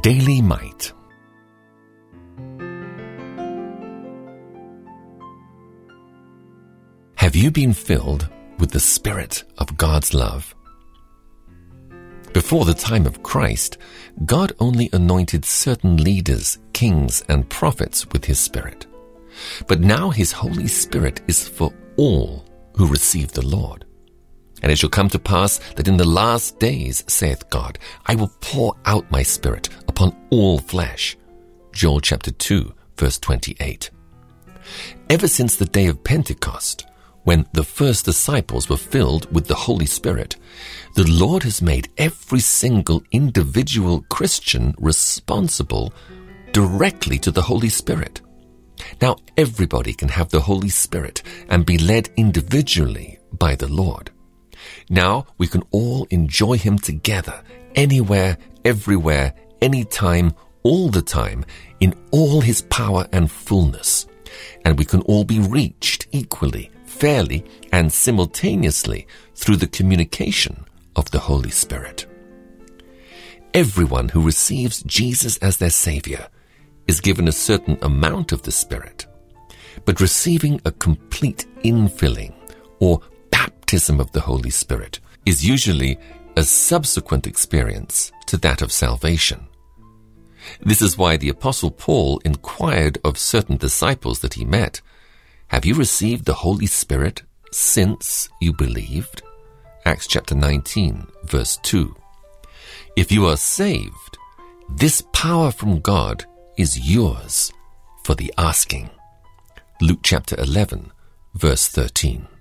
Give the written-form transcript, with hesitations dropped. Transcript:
Daily Might. Have you been filled with the Spirit of God's love? Before the time of Christ, God only anointed certain leaders, kings, and prophets with His Spirit. But now His Holy Spirit is for all who receive the Lord. And it shall come to pass that in the last days, saith God, I will pour out my Spirit upon all flesh. Joel chapter 2, verse 28. Ever since the day of Pentecost, when the first disciples were filled with the Holy Spirit, the Lord has made every single individual Christian responsible directly to the Holy Spirit. Now everybody can have the Holy Spirit and be led individually by the Lord. Now we can all enjoy Him together, anywhere, everywhere, anytime, all the time, in all His power and fullness. And we can all be reached equally, fairly, and simultaneously through the communication of the Holy Spirit. Everyone who receives Jesus as their Savior is given a certain amount of the Spirit, but receiving a complete infilling or baptism of the Holy Spirit is usually a subsequent experience to that of salvation. This is why the Apostle Paul inquired of certain disciples that he met, have you received the Holy Spirit since you believed? Acts chapter 19, verse 2. If you are saved, this power from God is yours for the asking. Luke chapter 11, verse 13.